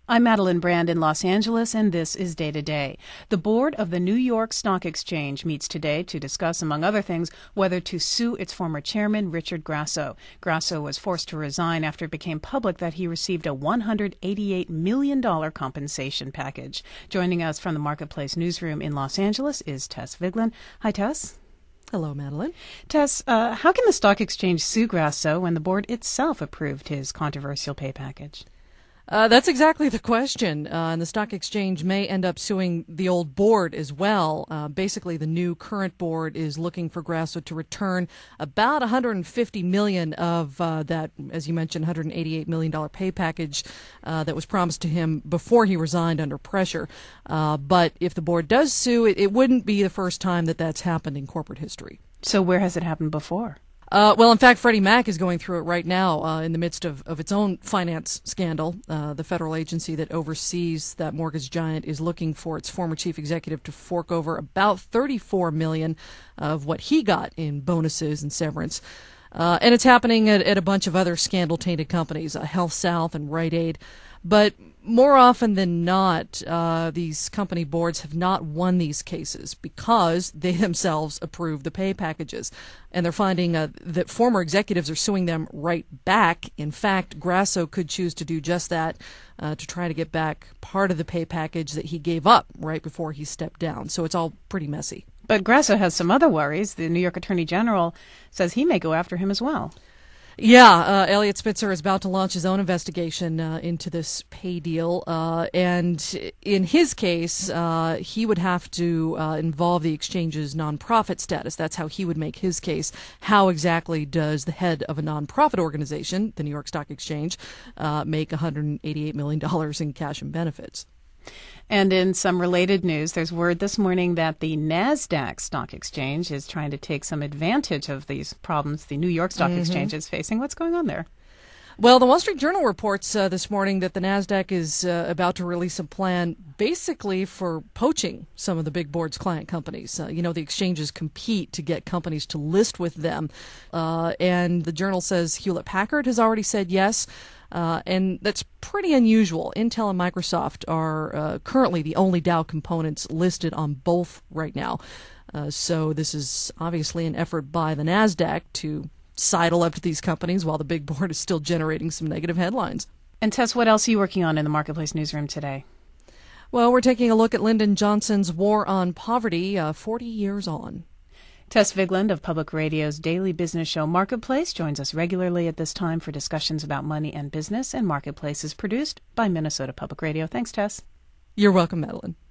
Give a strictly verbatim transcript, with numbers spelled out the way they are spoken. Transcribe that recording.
I'm Madeline Brand in Los Angeles, and this is Day to Day. The board of the New York Stock Exchange meets today to discuss, among other things, whether to sue its former chairman, Richard Grasso. Grasso was forced to resign after it became public that he received a one hundred eighty-eight million dollars compensation package. Joining us from the Marketplace newsroom in Los Angeles is Tess Vigeland. Hi, Tess. Hello, Madeline. Tess, uh, how can the stock exchange sue Grasso when the board itself approved his controversial pay package? Uh, that's exactly the question, uh, and the stock exchange may end up suing the old board as well. Uh, basically, the new current board is looking for Grasso to return about one hundred fifty million dollars of uh, that, as you mentioned, one hundred eighty-eight million dollars pay package uh, that was promised to him before he resigned under pressure. Uh, but if the board does sue, it, it wouldn't be the first time that that's happened in corporate history. So where has it happened before? Uh, well, in fact, Freddie Mac is going through it right now uh, in the midst of, of its own finance scandal. Uh, the federal agency that oversees that mortgage giant is looking for its former chief executive to fork over about thirty-four million dollars of what he got in bonuses and severance. Uh, and it's happening at, at a bunch of other scandal-tainted companies, uh, HealthSouth and Rite Aid. But more often than not, uh, these company boards have not won these cases because they themselves approve the pay packages. And they're finding uh, that former executives are suing them right back. In fact, Grasso could choose to do just that, uh, to try to get back part of the pay package that he gave up right before he stepped down. So it's all pretty messy. But Grasso has some other worries. The New York Attorney General says he may go after him as well. Yeah, uh, Elliot Spitzer is about to launch his own investigation uh, into this pay deal. Uh, and in his case, uh, he would have to uh, involve the exchange's nonprofit status. That's how he would make his case. How exactly does the head of a nonprofit organization, the New York Stock Exchange, uh, make one hundred eighty-eight million dollars in cash and benefits? And in some related news, there's word this morning that the NASDAQ stock exchange is trying to take some advantage of these problems the New York Stock mm-hmm. Exchange is facing. What's going on there? Well, the Wall Street Journal reports uh, this morning that the NASDAQ is uh, about to release a plan basically for poaching some of the big board's client companies. Uh, you know, the exchanges compete to get companies to list with them. Uh, and the Journal says Hewlett-Packard has already said yes. Uh, and that's pretty unusual. Intel and Microsoft are uh, currently the only Dow components listed on both right now. Uh, so this is obviously an effort by the NASDAQ to sidle up to these companies while the big board is still generating some negative headlines. And Tess, what else are you working on in the Marketplace newsroom today? Well, we're taking a look at Lyndon Johnson's War on Poverty, uh, forty years on. Tess Vigeland of Public Radio's daily business show Marketplace joins us regularly at this time for discussions about money and business, and Marketplace is produced by Minnesota Public Radio. Thanks, Tess. You're welcome, Madeline.